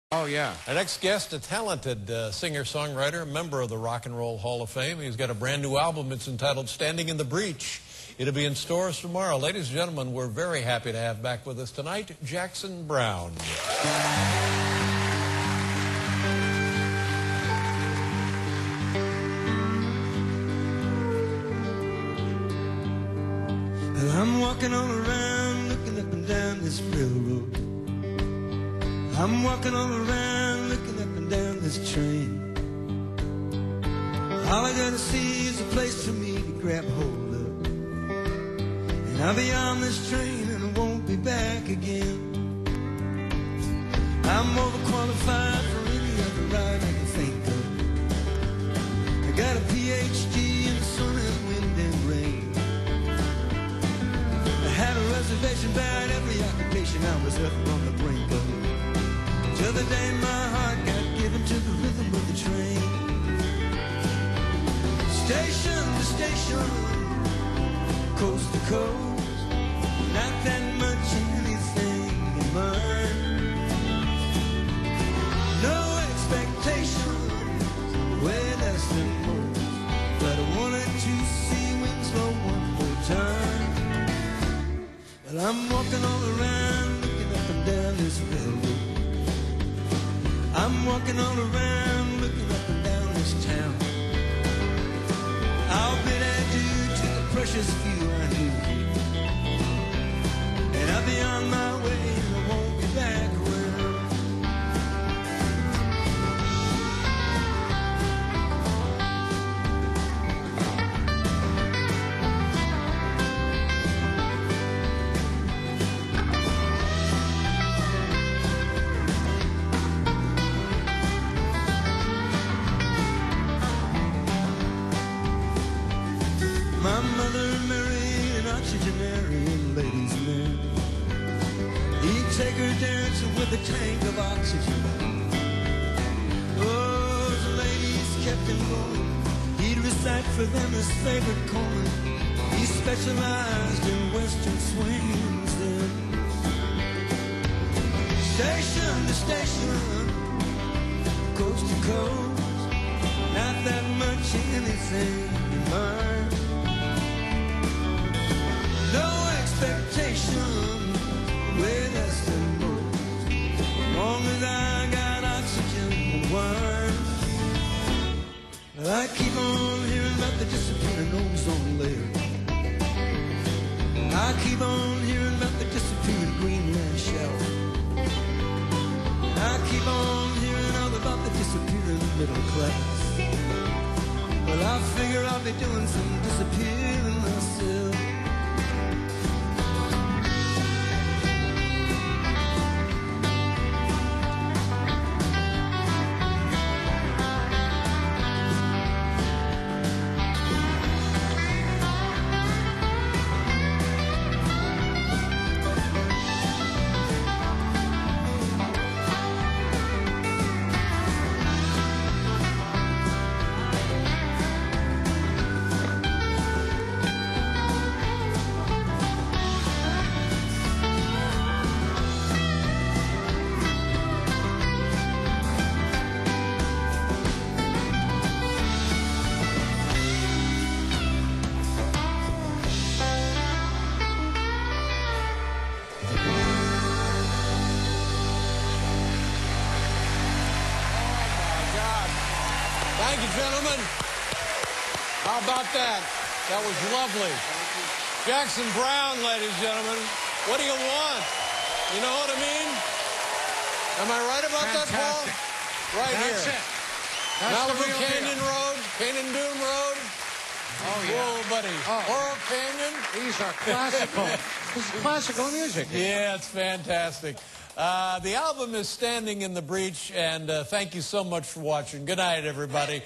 Oh, yeah. Our next guest, a talented singer-songwriter, a member of the Rock and Roll Hall of Fame. He's got a brand new album. It's entitled Standing in the Breach. It'll be in stores tomorrow. Ladies and gentlemen, we're very happy to have back with us tonight, Jackson Browne. I'm walking all around, looking up and down this railroad. I'm walking all around, looking up and down this train. All I gotta see is a place for me to grab hold of. And I'll be on this train and I won't be back again. I'm overqualified for any other ride I can think of. I got a PhD in the sun and wind and rain. I had a reservation about every occupation I was ever on the brink of. Till the day my heart got given to the rhythm of the train. Station to station, coast to coast, not that much anything in mind. No expectations, way less than most, but I wanted to see wings go one more time. Well, I'm walking all around, looking up and down this railroad. I'm walking all around, looking up and down this town. I'll bid adieu to the precious few I knew. And I'll be on my way and I won't be back around. My mother married an octogenarian ladies' man. He'd take her dancing with a tank of oxygen. Those ladies kept him going. He'd recite for them his favorite corner. He specialized in western swings then. Station to station, coast to coast, not that much anything in mind. No expectation, way less than most, as long as I got oxygen and wine. I keep on hearing about the disappearing ozone layer. I keep on hearing about the disappearing Greenland shelf. I keep on hearing all about the disappearing middle class. Well, I figure I'll be doing some disappearing myself. Thank you, gentlemen. How about that? That was lovely. Jackson Browne, ladies and gentlemen. What do you want? You know what I mean? Am I right about that, Paul? Right That's here. it. That's Malibu the real Canyon deal. Road, Canyon Dune Road. Oh, yeah. Whoa, buddy. Oh. Coral Canyon. These are classical. This is classical music. Yeah, it's fantastic. The album is Standing in the Breach, and thank you so much for watching. Good night, everybody.